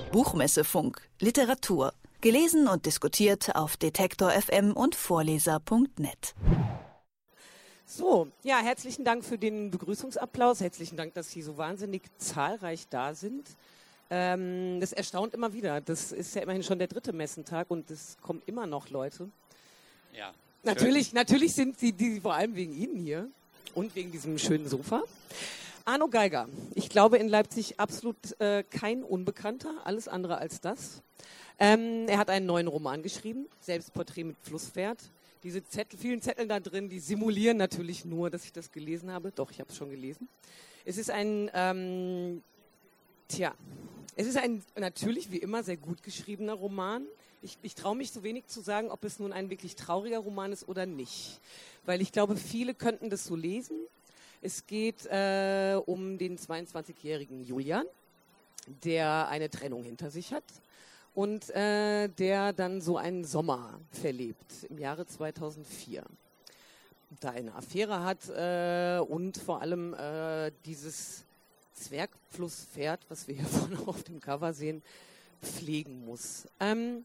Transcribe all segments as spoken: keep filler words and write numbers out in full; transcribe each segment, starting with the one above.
Buchmessefunk, Literatur. Gelesen und diskutiert auf Detektor F M und Vorleser punkt net. So, ja, herzlichen Dank für den Begrüßungsapplaus. Herzlichen Dank, dass Sie so wahnsinnig zahlreich da sind. Ähm, das erstaunt immer wieder. Das ist ja immerhin schon der dritte Messentag und es kommen immer noch Leute. Ja. Natürlich, natürlich sind sie die vor allem wegen Ihnen hier und wegen diesem schönen Sofa. Arno Geiger, ich glaube in Leipzig absolut äh, kein Unbekannter, alles andere als das. Ähm, er hat einen neuen Roman geschrieben, Selbstporträt mit Flusspferd. Diese Zettel, vielen Zettel da drin, die simulieren natürlich nur, dass ich das gelesen habe. Doch, ich habe es schon gelesen. Es ist ein, ähm, tja, es ist ein natürlich wie immer sehr gut geschriebener Roman. Ich, ich traue mich so wenig zu sagen, ob es nun ein wirklich trauriger Roman ist oder nicht. Weil ich glaube, viele könnten das so lesen. Es geht äh, um den zweiundzwanzigjährigen Julian, der eine Trennung hinter sich hat und äh, der dann so einen Sommer verlebt im Jahre zweitausendvier. Da eine Affäre hat äh, und vor allem äh, dieses Zwergflusspferd, was wir hier vorne auf dem Cover sehen, pflegen muss. Ähm,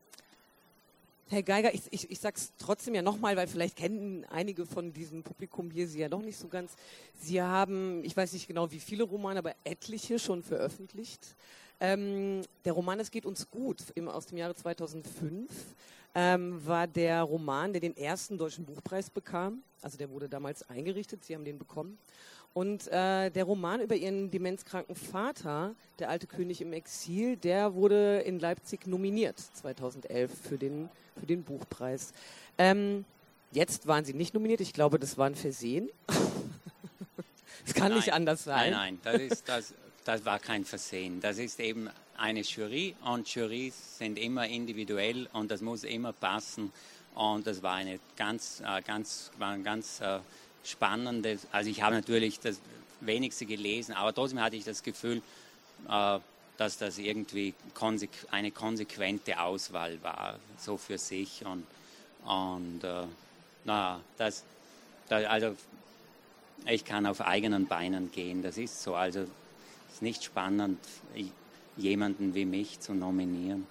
Herr Geiger, ich, ich, ich sage es trotzdem ja nochmal, weil vielleicht kennen einige von diesem Publikum hier Sie ja noch nicht so ganz. Sie haben, ich weiß nicht genau wie viele Romane, aber etliche schon veröffentlicht. Ähm, der Roman Es geht uns gut im, aus dem Jahre zweitausendfünf ähm, war der Roman, der den ersten deutschen Buchpreis bekam. Also der wurde damals eingerichtet, Sie haben den bekommen. Und äh, der Roman über Ihren demenzkranken Vater, der alte König im Exil, der wurde in Leipzig nominiert zweitausendelf für den, für den Buchpreis. Ähm, jetzt waren Sie nicht nominiert, ich glaube, das war ein Versehen. Es kann nein, nicht anders sein. Nein, nein, das, ist, das, das war kein Versehen. Das ist eben eine Jury und Jurys sind immer individuell und das muss immer passen. Und das war eine ganz, äh, ganz, war ein ganz äh, spannendes. Also ich habe natürlich das wenigste gelesen, aber trotzdem hatte ich das Gefühl, äh, dass das irgendwie konsequ- eine konsequente Auswahl war, so für sich. Und, und äh, na, das, das, also ich kann auf eigenen Beinen gehen, das ist so. Also es ist nicht spannend, jemanden wie mich zu nominieren.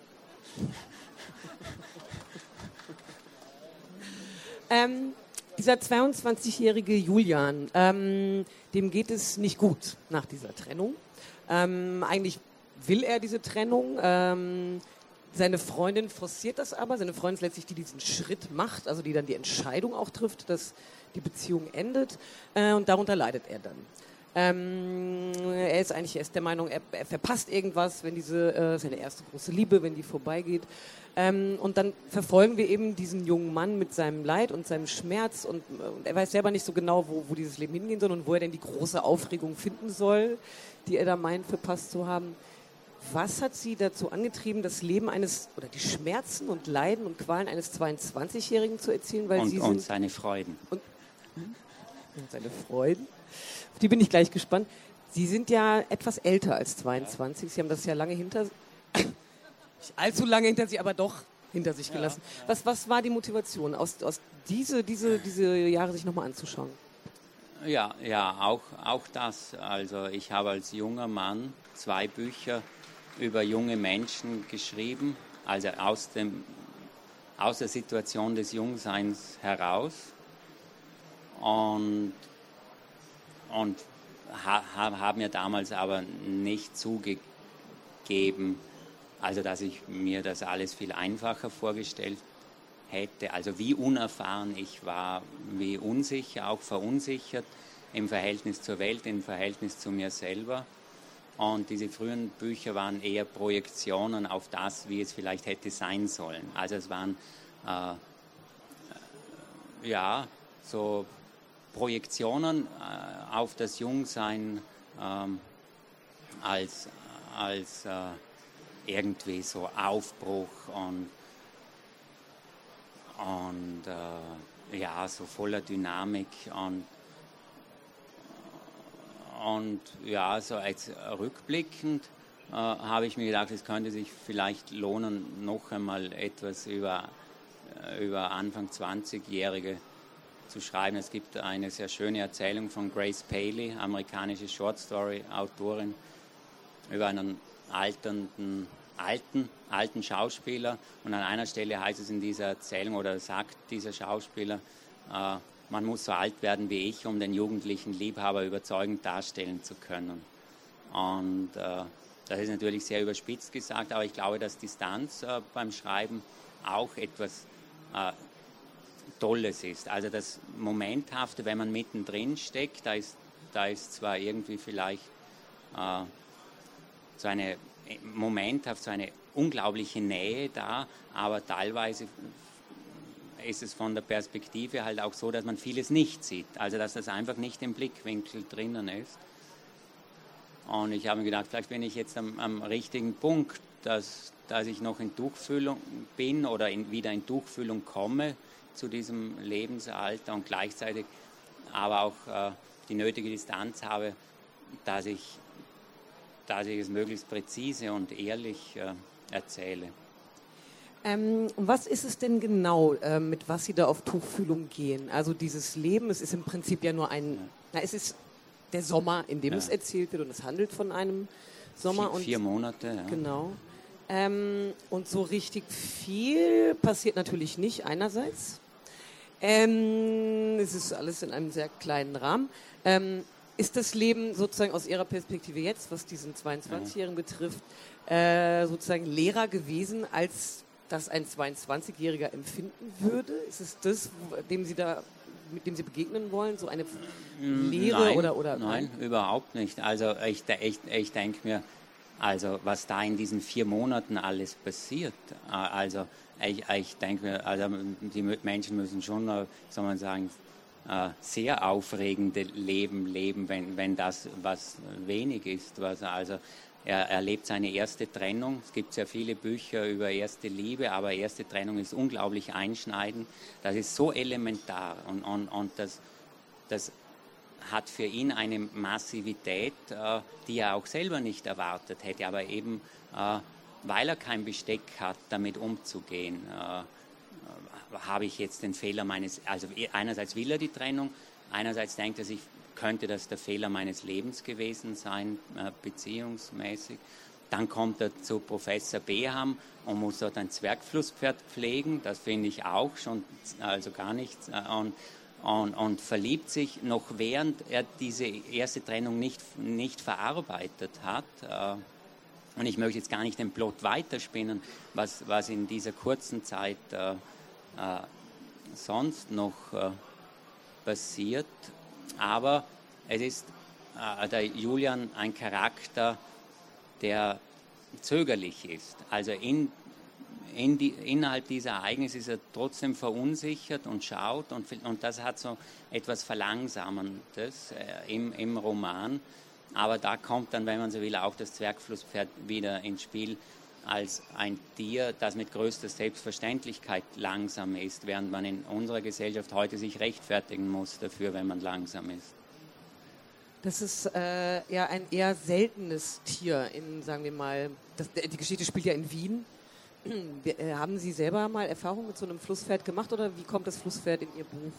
ähm, dieser zweiundzwanzigjährige Julian, ähm, dem geht es nicht gut nach dieser Trennung. Ähm, eigentlich will er diese Trennung. Ähm, seine Freundin forciert das aber. Seine Freundin ist letztlich die, die diesen Schritt macht, also die dann die Entscheidung auch trifft, dass die Beziehung endet. Äh, und darunter leidet er dann. Ähm, er ist eigentlich erst der Meinung, er, er verpasst irgendwas, wenn diese, äh, seine erste große Liebe, wenn die vorbeigeht. Ähm, und dann verfolgen wir eben diesen jungen Mann mit seinem Leid und seinem Schmerz und, und er weiß selber nicht so genau, wo, wo dieses Leben hingehen soll und wo er denn die große Aufregung finden soll, die er da meint, verpasst zu haben. Was hat Sie dazu angetrieben, das Leben eines, oder die Schmerzen und Leiden und Qualen eines zweiundzwanzigjährigen zu erzählen? Weil und, Sie und sind, seine Freuden. Und, und seine Freuden? Auf die bin ich gleich gespannt. Sie sind ja etwas älter als zweiundzwanzig. Sie haben das ja lange hinter nicht allzu lange hinter sich, aber doch hinter sich gelassen. Ja, ja. Was, was war die Motivation, aus, aus diese, diese, diese Jahre sich nochmal anzuschauen? Ja, ja, auch, auch das. Also ich habe als junger Mann zwei Bücher über junge Menschen geschrieben, also aus, dem, aus der Situation des Jungseins heraus. Und, und ha, habe mir damals aber nicht zugegeben, also dass ich mir das alles viel einfacher vorgestellt hätte. Also wie unerfahren ich war, wie unsicher, auch verunsichert im Verhältnis zur Welt, im Verhältnis zu mir selber. Und diese frühen Bücher waren eher Projektionen auf das, wie es vielleicht hätte sein sollen. Also es waren äh, ja so Projektionen äh, auf das Jungsein ähm, als, als äh, irgendwie so Aufbruch und, und äh, ja, so voller Dynamik und, und ja, so als rückblickend äh, habe ich mir gedacht, es könnte sich vielleicht lohnen, noch einmal etwas über, äh, über Anfang zwanzigjährige zu schreiben. Es gibt eine sehr schöne Erzählung von Grace Paley, amerikanische Short-Story-Autorin, über einen alternden, alten, alten Schauspieler. Und an einer Stelle heißt es in dieser Erzählung oder sagt dieser Schauspieler, äh, man muss so alt werden wie ich, um den jugendlichen Liebhaber überzeugend darstellen zu können. Und äh, das ist natürlich sehr überspitzt gesagt, aber ich glaube, dass Distanz äh, beim Schreiben auch etwas äh, Tolles ist. Also das Momenthafte, wenn man mittendrin steckt, da ist, da ist zwar irgendwie vielleicht äh, so eine momenthaft, so eine unglaubliche Nähe da, aber teilweise ist es von der Perspektive halt auch so, dass man vieles nicht sieht. Also dass das einfach nicht im Blickwinkel drinnen ist. Und ich habe mir gedacht, vielleicht bin ich jetzt am, am richtigen Punkt, dass, dass ich noch in Tuchfühlung bin oder in, wieder in Tuchfühlung komme zu diesem Lebensalter und gleichzeitig aber auch äh, die nötige Distanz habe, dass ich, dass ich es möglichst präzise und ehrlich äh, erzähle. Ähm, was ist es denn genau, äh, mit was Sie da auf Tuchfühlung gehen? Also dieses Leben, es ist im Prinzip ja nur ein, ja. na, es ist der Sommer, in dem ja. es erzählt wird und es handelt von einem Sommer. Vier, und vier Monate, ja. Genau. Ähm, und so richtig viel passiert natürlich nicht einerseits. Ähm, es ist alles in einem sehr kleinen Rahmen. Ähm, ist das Leben sozusagen aus Ihrer Perspektive jetzt, was diesen zweiundzwanzigjährigen ja. betrifft, äh, sozusagen leerer gewesen, als das ein zweiundzwanzigjähriger empfinden würde? Ist es das, dem Sie da, mit dem Sie begegnen wollen, so eine Leere nein, oder, oder nein, nein, überhaupt nicht. Also ich, ich, ich denke mir, also was da in diesen vier Monaten alles passiert, also ich, ich denke mir, also die Menschen müssen schon, soll man sagen, sehr aufregende Leben leben, wenn, wenn das was wenig ist. Was also er erlebt seine erste Trennung. Es gibt sehr viele Bücher über erste Liebe, aber erste Trennung ist unglaublich einschneidend. Das ist so elementar und, und, und das, das hat für ihn eine Massivität, äh, die er auch selber nicht erwartet hätte, aber eben, äh, weil er kein Besteck hat, damit umzugehen, äh, habe ich jetzt den Fehler meines, also einerseits will er die Trennung, einerseits denkt er sich, könnte das der Fehler meines Lebens gewesen sein, äh, beziehungsmäßig. Dann kommt er zu Professor Beham und muss dort ein Zwergflusspferd pflegen, das finde ich auch schon, also gar nichts, äh, und, und, und verliebt sich noch während er diese erste Trennung nicht, nicht verarbeitet hat. Äh, und ich möchte jetzt gar nicht den Plot weiterspinnen, was, was in dieser kurzen Zeit äh, äh, sonst noch äh, passiert. Aber es ist äh, der Julian ein Charakter, der zögerlich ist. Also in, in die, innerhalb dieser Ereignisse ist er trotzdem verunsichert und schaut und, und das hat so etwas Verlangsamendes äh, im, im Roman. Aber da kommt dann, wenn man so will, auch das Zwergflusspferd wieder ins Spiel als ein Tier, das mit größter Selbstverständlichkeit langsam ist, während man in unserer Gesellschaft heute sich rechtfertigen muss dafür, wenn man langsam ist. Das ist äh, ja ein eher seltenes Tier in, sagen wir mal, das, die Geschichte spielt ja in Wien. Haben Sie selber mal Erfahrung mit so einem Flusspferd gemacht oder wie kommt das Flusspferd in Ihr Buch?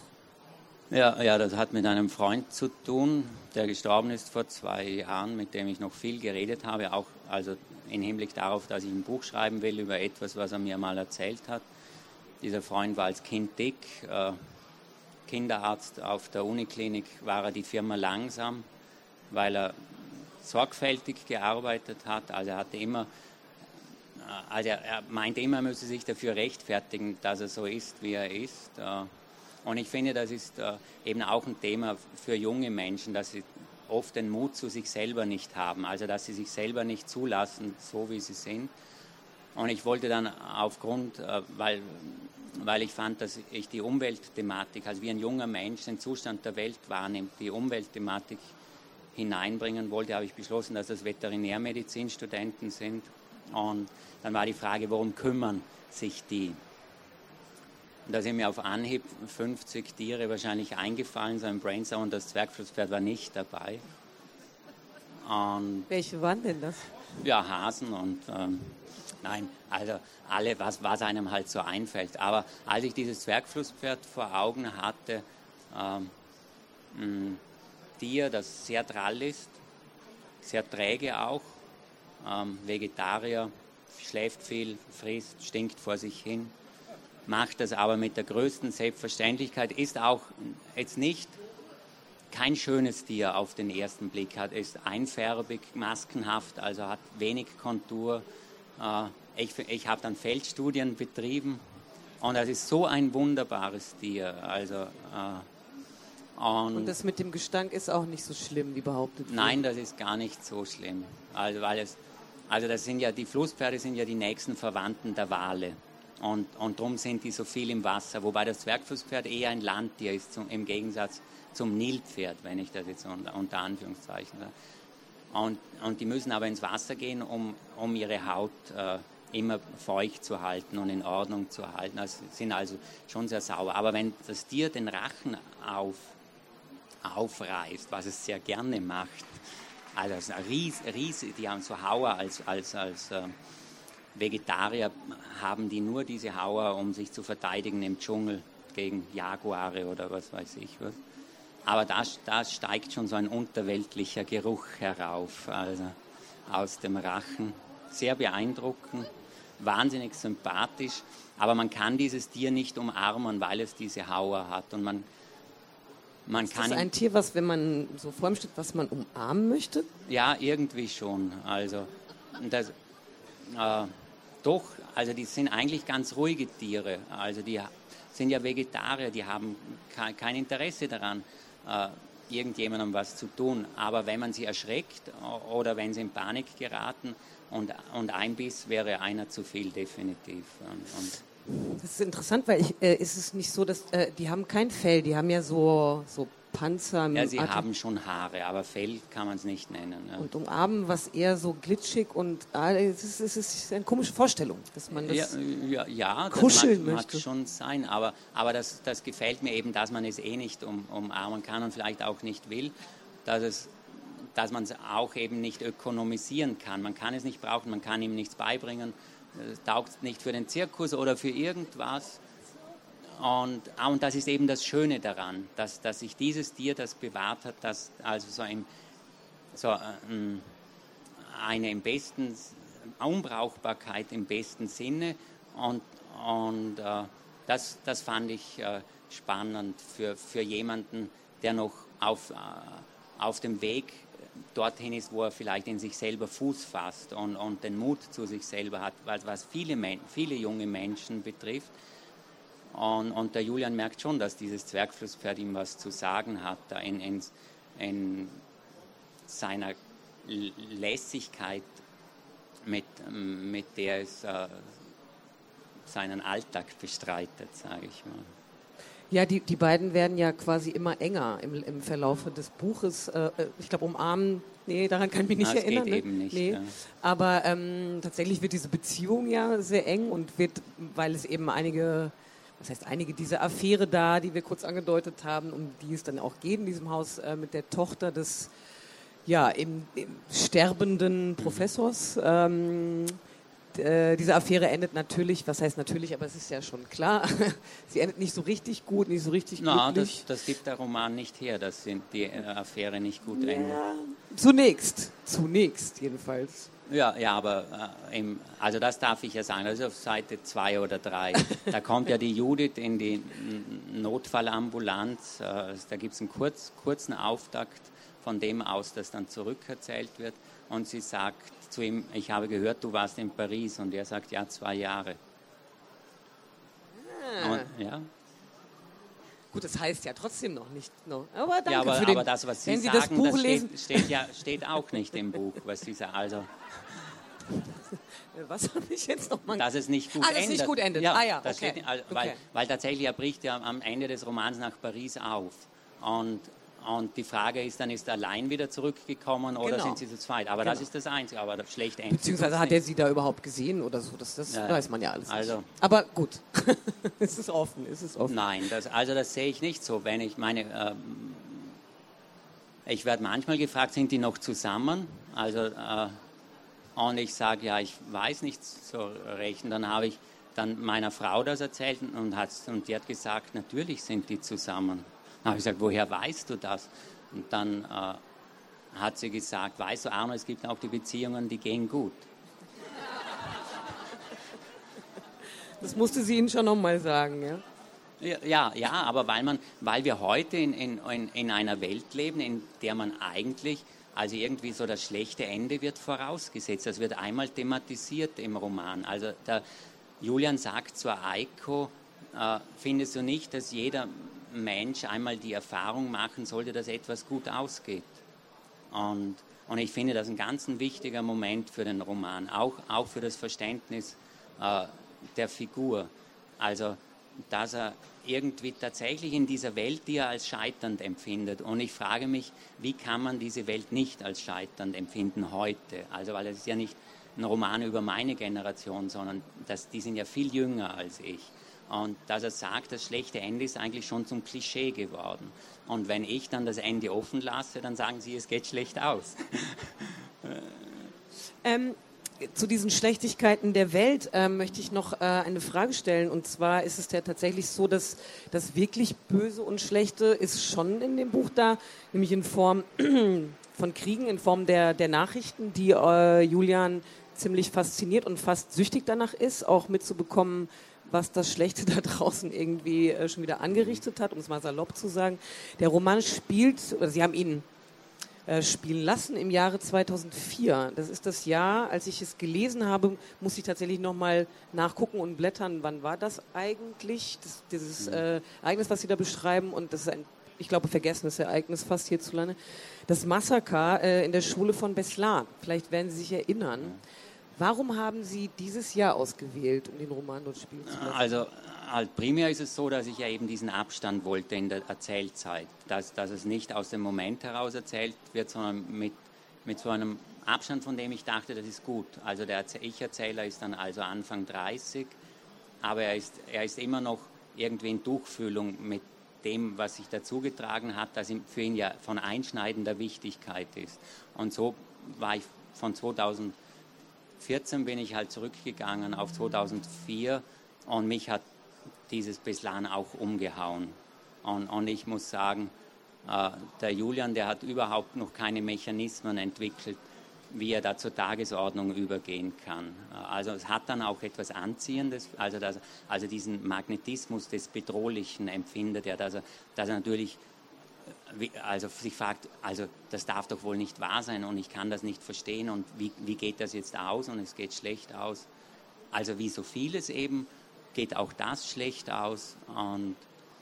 Ja, ja, das hat mit einem Freund zu tun, der gestorben ist vor zwei Jahren, mit dem ich noch viel geredet habe, auch also im Hinblick darauf, dass ich ein Buch schreiben will über etwas, was er mir mal erzählt hat. Dieser Freund war als Kind dick, äh, Kinderarzt auf der Uniklinik, war er die Firma langsam, weil er sorgfältig gearbeitet hat. Also er hatte immer, also er, er meinte immer, er müsse sich dafür rechtfertigen, dass er so ist, wie er ist. Äh, Und ich finde, das ist äh, eben auch ein Thema für junge Menschen, dass sie oft den Mut zu sich selber nicht haben, also dass sie sich selber nicht zulassen, so wie sie sind. Und ich wollte dann aufgrund, äh, weil, weil ich fand, dass ich die Umweltthematik, also wie ein junger Mensch den Zustand der Welt wahrnimmt, die Umweltthematik hineinbringen wollte, habe ich beschlossen, dass das Veterinärmedizinstudenten sind. Und dann war die Frage, worum kümmern sich die? Und da sind mir auf Anhieb fünfzig Tiere wahrscheinlich eingefallen, so ein Brainstorm, und das Zwergflusspferd war nicht dabei. Und welche waren denn das? Ja, Hasen und, ähm, nein, also alle, was, was einem halt so einfällt. Aber als ich dieses Zwergflusspferd vor Augen hatte, ähm, ein Tier, das sehr drall ist, sehr träge auch, ähm, Vegetarier, schläft viel, frisst, stinkt vor sich hin, macht das aber mit der größten Selbstverständlichkeit, ist auch jetzt nicht kein schönes Tier auf den ersten Blick, hat, ist einfärbig, maskenhaft, also hat wenig Kontur. Äh, ich ich habe dann Feldstudien betrieben und das ist so ein wunderbares Tier. Also, äh, und, und das mit dem Gestank ist auch nicht so schlimm, wie behauptet wird? Nein, das ist gar nicht so schlimm. Also, weil es, also das sind ja, die Flusspferde sind ja die nächsten Verwandten der Wale. Und, und darum sind die so viel im Wasser, wobei das Zwergflusspferd eher ein Landtier ist, zum, im Gegensatz zum Nilpferd, wenn ich das jetzt unter, unter Anführungszeichen sage. Und, und die müssen aber ins Wasser gehen, um, um ihre Haut äh, immer feucht zu halten und in Ordnung zu halten. Also sind also schon sehr sauber. Aber wenn das Tier den Rachen auf, aufreißt, was es sehr gerne macht, also Ries, Ries, die haben so Hauer als, als, als äh, Vegetarier haben die nur diese Hauer, um sich zu verteidigen im Dschungel gegen Jaguare oder was weiß ich was. Aber da, da steigt schon so ein unterweltlicher Geruch herauf, also aus dem Rachen. Sehr beeindruckend, wahnsinnig sympathisch, aber man kann dieses Tier nicht umarmen, weil es diese Hauer hat. Und man, man ist kann das ein Tier, was, wenn man so vor ihm steht, was man umarmen möchte? Ja, irgendwie schon. Also das, äh, doch, also die sind eigentlich ganz ruhige Tiere. Also die sind ja Vegetarier, die haben kein, kein Interesse daran, äh, irgendjemandem was zu tun. Aber wenn man sie erschreckt oder wenn sie in Panik geraten und, und ein Biss wäre einer zu viel, definitiv. Und, und das ist interessant, weil ich, äh, ist es nicht so, dass äh, die haben kein Fell, die haben ja so, so Panzer. Ja, sie Atem. haben schon Haare, aber Fell kann man es nicht nennen. Ja. Und umarmen, was eher so glitschig und ah, es ist, es ist eine komische Vorstellung, dass man das ja, ja, ja, kuscheln das mag, möchte. mag schon sein, aber, aber das, das gefällt mir eben, dass man es eh nicht um, umarmen kann und vielleicht auch nicht will, dass es dass man es auch eben nicht ökonomisieren kann. Man kann es nicht brauchen, man kann ihm nichts beibringen, es taugt nicht für den Zirkus oder für irgendwas. Und, und das ist eben das Schöne daran, dass, dass sich dieses Tier das bewahrt hat, dass also so, ein, so ähm, eine im besten Unbrauchbarkeit im besten Sinne und, und äh, das, das fand ich äh, spannend für, für jemanden, der noch auf, äh, auf dem Weg dorthin ist, wo er vielleicht in sich selber Fuß fasst und, und den Mut zu sich selber hat, was viele, viele junge Menschen betrifft. Und, und der Julian merkt schon, dass dieses Zwergflusspferd ihm was zu sagen hat, da in, in, in seiner Lässigkeit, mit, mit der es äh, seinen Alltag bestreitet, sage ich mal. Ja, die, die beiden werden ja quasi immer enger im, im Verlaufe des Buches. Äh, ich glaube, umarmen, nee, daran kann ich mich nicht Na, erinnern. Geht ne? eben nicht, nee. ja. Aber ähm, tatsächlich wird diese Beziehung ja sehr eng und wird, weil es eben einige, was heißt einige, diese Affäre da, die wir kurz angedeutet haben, um die es dann auch geht in diesem Haus äh, mit der Tochter des ja, im, im sterbenden Professors. Ähm, Äh, diese Affäre endet natürlich, was heißt natürlich, aber es ist ja schon klar, sie endet nicht so richtig gut, nicht so richtig Na, glücklich. das, das gibt der Roman nicht her, dass die äh, Affäre nicht gut ja, endet. Zunächst, zunächst jedenfalls. Ja, ja, aber äh, im, also das darf ich ja sagen, das ist auf Seite zwei oder drei. Da kommt ja die Judith in die Notfallambulanz, äh, da gibt es einen kurz, kurzen Auftakt von dem aus, das dann zurückerzählt wird und sie sagt zu ihm, ich habe gehört, du warst in Paris und er sagt, ja, zwei Jahre. Ah. Und, ja. Gut, das heißt ja trotzdem noch nicht. No. Aber danke Ja, aber, für den, aber das, was Sie wenn sagen, Sie das Buch das lesen. steht, steht, ja, steht auch nicht im Buch, was Sie sagen. Also, was habe ich jetzt noch mal? dass es nicht gut ah, dass endet. es nicht gut endet. Ja, ah ja, das okay. steht, weil, okay. weil tatsächlich er bricht ja am Ende des Romans nach Paris auf. Und, und die Frage ist dann, ist er allein wieder zurückgekommen oder Genau. sind sie zu zweit? Aber Genau. das ist das Einzige, aber das schlecht endet. Beziehungsweise hat er sie da überhaupt gesehen oder so, das, das Ja, weiß man ja alles also, nicht. Aber gut, es ist offen, es ist offen. Nein, das, also das sehe ich nicht so. Wenn ich meine, ähm, ich werde manchmal gefragt, sind die noch zusammen? Also, äh, und ich sage, ja, ich weiß nicht so recht. Und dann habe ich dann meiner Frau das erzählt und, hat, und die hat gesagt, natürlich sind die zusammen. Dann habe ich gesagt, woher weißt du das? Und dann, äh, hat sie gesagt, weißt du Arno, es gibt auch die Beziehungen, die gehen gut. Das musste sie Ihnen schon nochmal sagen, ja? Ja, ja, ja, aber weil, man, weil wir heute in, in, in einer Welt leben, in der man eigentlich, also irgendwie so das schlechte Ende wird vorausgesetzt. Das wird einmal thematisiert im Roman. Also der Julian sagt zur Eiko, äh, findest du nicht, dass jeder Mensch einmal die Erfahrung machen sollte, dass etwas gut ausgeht? Und, und ich finde das ein ganz ein wichtiger Moment für den Roman, auch, auch für das Verständnis äh, der Figur. Also, dass er irgendwie tatsächlich in dieser Welt, die er als scheiternd empfindet. Und ich frage mich, wie kann man diese Welt nicht als scheiternd empfinden heute? Also, weil es ist ja nicht ein Roman über meine Generation, sondern das, die sind ja viel jünger als ich. Und dass er sagt, das schlechte Ende ist eigentlich schon zum Klischee geworden. Und wenn ich dann das Ende offen lasse, dann sagen sie, es geht schlecht aus. ähm, zu diesen Schlechtigkeiten der Welt äh, möchte ich noch äh, eine Frage stellen. Und zwar ist es ja tatsächlich so, dass das wirklich Böse und Schlechte ist schon in dem Buch da, nämlich in Form von Kriegen, in Form der, der Nachrichten, die äh, Julian ziemlich fasziniert und fast süchtig danach ist, auch mitzubekommen, was das Schlechte da draußen irgendwie äh, schon wieder angerichtet hat, um es mal salopp zu sagen. Der Roman spielt, oder Sie haben ihn äh, spielen lassen im Jahre zweitausendvier. Das ist das Jahr, als ich es gelesen habe, muss ich tatsächlich nochmal nachgucken und blättern, wann war das eigentlich, das, dieses äh, Ereignis, was Sie da beschreiben, und das ist ein, ich glaube, vergessenes Ereignis fast hierzulande. Das Massaker äh, in der Schule von Beslan. Vielleicht werden Sie sich erinnern. Warum haben Sie dieses Jahr ausgewählt, um den Roman dort spielen zu lassen? Also halt primär ist es so, dass ich ja eben diesen Abstand wollte in der Erzählzeit, dass, dass es nicht aus dem Moment heraus erzählt wird, sondern mit, mit so einem Abstand, von dem ich dachte, das ist gut. Also der Ich-Erzähler ist dann also Anfang dreißig, aber er ist, er ist immer noch irgendwie in Tuchfühlung mit dem, was sich dazugetragen hat, das für ihn ja von einschneidender Wichtigkeit ist. Und so war ich von zweitausendvierzehn bin ich halt zurückgegangen auf zweitausendvier und mich hat dieses Beslan auch umgehauen. Und, und ich muss sagen, äh, der Julian, der hat überhaupt noch keine Mechanismen entwickelt, wie er da zur Tagesordnung übergehen kann. Also es hat dann auch etwas Anziehendes, also, das, also diesen Magnetismus des Bedrohlichen empfindet er, dass er, dass er natürlich also sich fragt, also das darf doch wohl nicht wahr sein und ich kann das nicht verstehen und wie, wie geht das jetzt aus und es geht schlecht aus. Also wie so vieles eben, geht auch das schlecht aus und,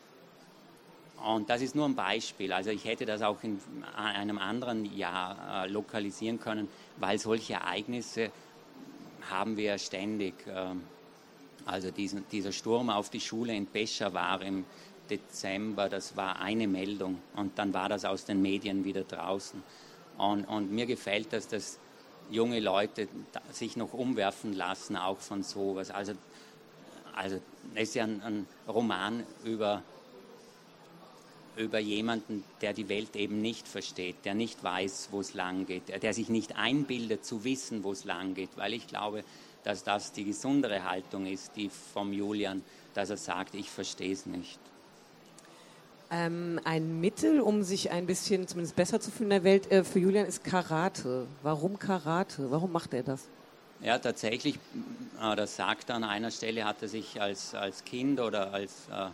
und das ist nur ein Beispiel. Also ich hätte das auch in einem anderen Jahr äh, lokalisieren können, weil solche Ereignisse haben wir ständig. Äh, also diesen, dieser Sturm auf die Schule in Peshawar im Dezember, das war eine Meldung und dann war das aus den Medien wieder draußen. Und, und mir gefällt das, dass junge Leute sich noch umwerfen lassen, auch von sowas. Also, also es ist ja ein, ein Roman über, über jemanden, der die Welt eben nicht versteht, der nicht weiß, wo es lang geht, der, der sich nicht einbildet zu wissen, wo es lang geht, weil ich glaube, dass das die gesundere Haltung ist, die vom Julian, dass er sagt, ich verstehe es nicht. Ähm, ein Mittel, um sich ein bisschen zumindest besser zu fühlen in der Welt, äh, für Julian ist Karate. Warum Karate? Warum macht er das? Ja, tatsächlich, äh, das sagt er an einer Stelle, hat er sich als, als Kind oder als äh,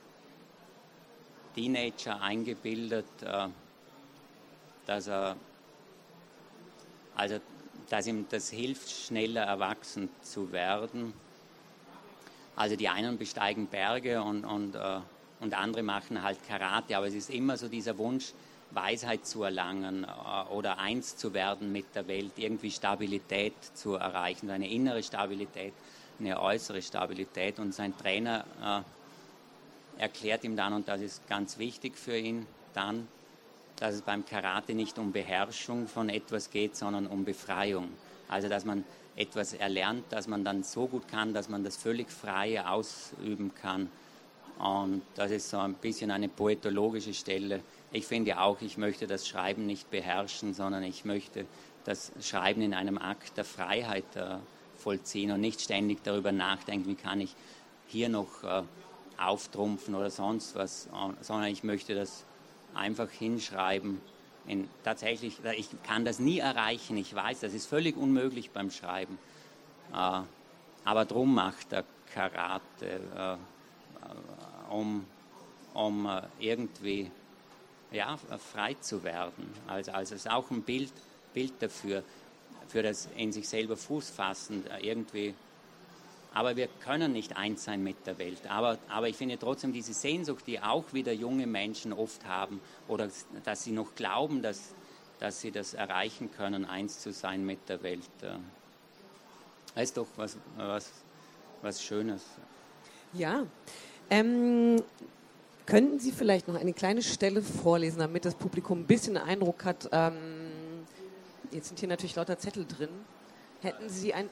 Teenager eingebildet, äh, dass er, also, dass ihm das hilft, schneller erwachsen zu werden. Also die einen besteigen Berge und, und äh, und andere machen halt Karate, aber es ist immer so dieser Wunsch, Weisheit zu erlangen äh, oder eins zu werden mit der Welt, irgendwie Stabilität zu erreichen, eine innere Stabilität, eine äußere Stabilität. Und sein Trainer äh, erklärt ihm dann, und das ist ganz wichtig für ihn dann, dass es beim Karate nicht um Beherrschung von etwas geht, sondern um Befreiung. Also dass man etwas erlernt, dass man dann so gut kann, dass man das völlig frei ausüben kann. Und das ist so ein bisschen eine poetologische Stelle. Ich finde auch, ich möchte das Schreiben nicht beherrschen, sondern ich möchte das Schreiben in einem Akt der Freiheit äh, vollziehen und nicht ständig darüber nachdenken, wie kann ich hier noch äh, auftrumpfen oder sonst was, sondern ich möchte das einfach hinschreiben in, tatsächlich, ich kann das nie erreichen, ich weiß, das ist völlig unmöglich beim Schreiben. Äh, aber drum macht er Karate, äh, äh, um, um äh, irgendwie ja, frei zu werden. Also, also es ist auch ein Bild, Bild dafür, für das in sich selber Fuß fassen, äh, irgendwie. Aber wir können nicht eins sein mit der Welt. Aber, aber ich finde trotzdem diese Sehnsucht, die auch wieder junge Menschen oft haben, oder dass sie noch glauben, dass, dass sie das erreichen können, eins zu sein mit der Welt. Das ist doch was, was, was Schönes. Ja. Ähm, könnten Sie vielleicht noch eine kleine Stelle vorlesen, damit das Publikum ein bisschen Eindruck hat? Ähm, jetzt sind hier natürlich lauter Zettel drin. Hätten Sie ein...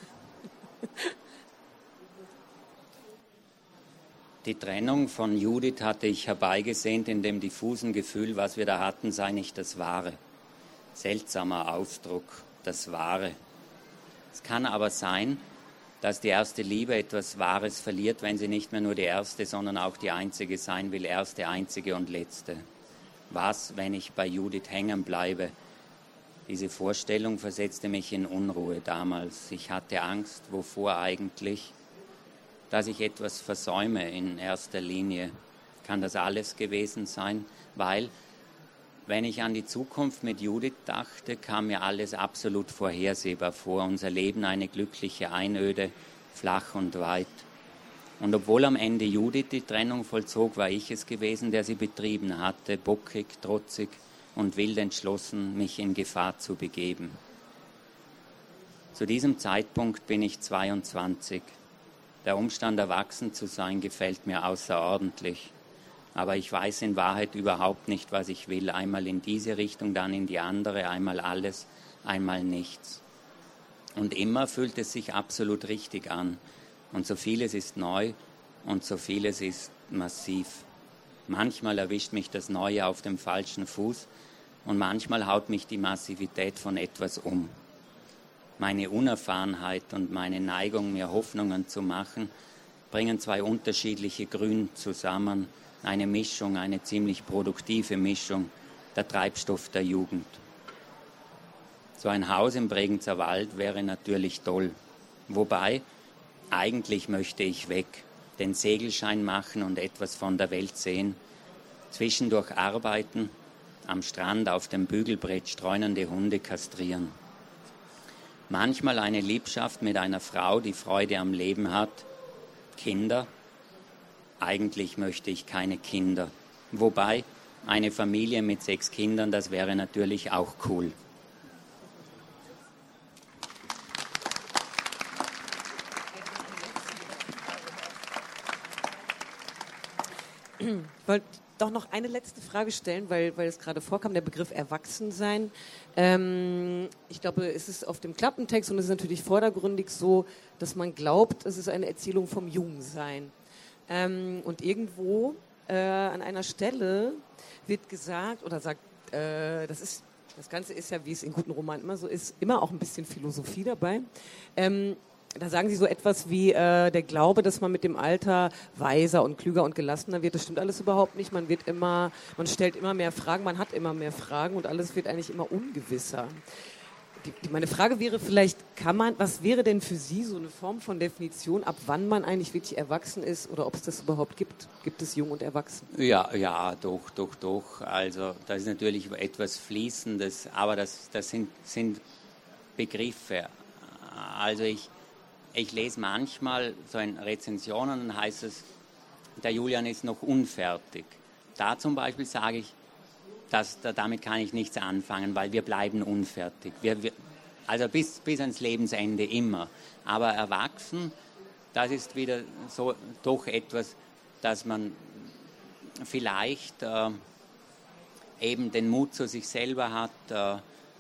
Die Trennung von Judith hatte ich herbeigesehnt, in dem diffusen Gefühl, was wir da hatten, sei nicht das Wahre. Seltsamer Ausdruck, das Wahre. Es kann aber sein, dass die erste Liebe etwas Wahres verliert, wenn sie nicht mehr nur die erste, sondern auch die einzige sein will, erste, einzige und letzte. Was, wenn ich bei Judith hängen bleibe? Diese Vorstellung versetzte mich in Unruhe damals. Ich hatte Angst, wovor eigentlich? Dass ich etwas versäume in erster Linie. Kann das alles gewesen sein? Weil, wenn ich an die Zukunft mit Judith dachte, kam mir alles absolut vorhersehbar vor. Unser Leben eine glückliche Einöde, flach und weit. Und obwohl am Ende Judith die Trennung vollzog, war ich es gewesen, der sie betrieben hatte, bockig, trotzig und wild entschlossen, mich in Gefahr zu begeben. Zu diesem Zeitpunkt bin ich zweiundzwanzig. Der Umstand, erwachsen zu sein, gefällt mir außerordentlich. Aber ich weiß in Wahrheit überhaupt nicht, was ich will. Einmal in diese Richtung, dann in die andere, einmal alles, einmal nichts. Und immer fühlt es sich absolut richtig an. Und so vieles ist neu und so vieles ist massiv. Manchmal erwischt mich das Neue auf dem falschen Fuß und manchmal haut mich die Massivität von etwas um. Meine Unerfahrenheit und meine Neigung, mir Hoffnungen zu machen, bringen zwei unterschiedliche Grün zusammen. Eine Mischung, eine ziemlich produktive Mischung, der Treibstoff der Jugend. So ein Haus im Bregenzer Wald wäre natürlich toll. Wobei, eigentlich möchte ich weg, den Segelschein machen und etwas von der Welt sehen. Zwischendurch arbeiten, am Strand auf dem Bügelbrett streunende Hunde kastrieren. Manchmal eine Liebschaft mit einer Frau, die Freude am Leben hat. Kinder? Eigentlich möchte ich keine Kinder. Wobei, eine Familie mit sechs Kindern, das wäre natürlich auch cool. Ich wollte doch noch eine letzte Frage stellen, weil, weil es gerade vorkam, der Begriff Erwachsensein. Ähm, ich glaube, es ist auf dem Klappentext und es ist natürlich vordergründig so, dass man glaubt, es ist eine Erzählung vom Jungsein. Ähm, und irgendwo äh, an einer Stelle wird gesagt, oder sagt, äh, das ist, das Ganze ist ja, wie es in guten Romanen immer so ist, immer auch ein bisschen Philosophie dabei. Ähm, Da sagen Sie so etwas wie äh, der Glaube, dass man mit dem Alter weiser und klüger und gelassener wird. Das stimmt alles überhaupt nicht. Man wird immer, man stellt immer mehr Fragen, man hat immer mehr Fragen und alles wird eigentlich immer ungewisser. Die, die, meine Frage wäre vielleicht, kann man, was wäre denn für Sie so eine Form von Definition, ab wann man eigentlich wirklich erwachsen ist oder ob es das überhaupt gibt? Gibt es jung und erwachsen? Ja, ja, doch, doch, doch. Also das ist natürlich etwas Fließendes, aber das, das sind, sind Begriffe. Also ich Ich lese manchmal so in Rezensionen, dann heißt es, der Julian ist noch unfertig. Da zum Beispiel sage ich, dass, da, damit kann ich nichts anfangen, weil wir bleiben unfertig. Wir, wir, also bis, bis ans Lebensende immer. Aber erwachsen, das ist wieder so doch etwas, dass man vielleicht äh, eben den Mut zu sich selber hat, äh,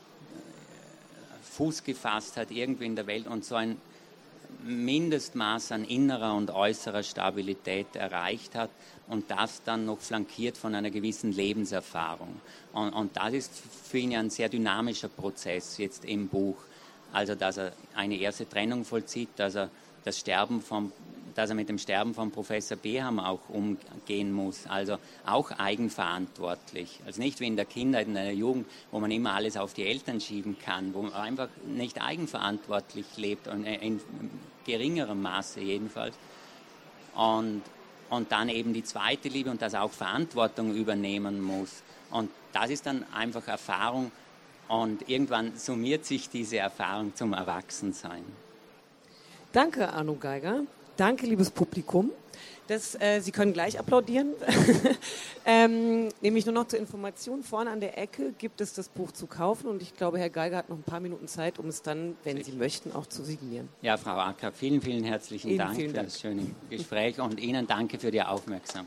Fuß gefasst hat irgendwie in der Welt und so ein Mindestmaß an innerer und äußerer Stabilität erreicht hat und das dann noch flankiert von einer gewissen Lebenserfahrung. Und, und das ist für ihn ja ein sehr dynamischer Prozess jetzt im Buch. Also, dass er eine erste Trennung vollzieht, dass er das Sterben von dass er mit dem Sterben von Professor Behammer auch umgehen muss, also auch eigenverantwortlich. Also nicht wie in der Kindheit, in der Jugend, wo man immer alles auf die Eltern schieben kann, wo man einfach nicht eigenverantwortlich lebt, in geringerem Maße jedenfalls. Und, und dann eben die zweite Liebe und dass er auch Verantwortung übernehmen muss. Und das ist dann einfach Erfahrung und irgendwann summiert sich diese Erfahrung zum Erwachsensein. Danke, Arno Geiger. Danke, liebes Publikum. Das, äh, Sie können gleich applaudieren. ähm, nämlich nur noch zur Information, vorne an der Ecke gibt es das Buch zu kaufen und ich glaube, Herr Geiger hat noch ein paar Minuten Zeit, um es dann, wenn Sicher. Sie möchten, auch zu signieren. Ja, Frau Acker, vielen, vielen herzlichen Ihnen Dank vielen für Dank. das schöne Gespräch und Ihnen danke für die Aufmerksamkeit.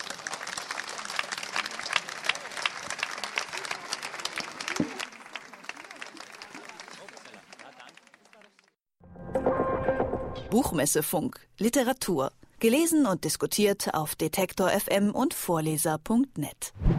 Buchmessefunk, Literatur. Gelesen und diskutiert auf Detektor F M und Vorleser punkt net.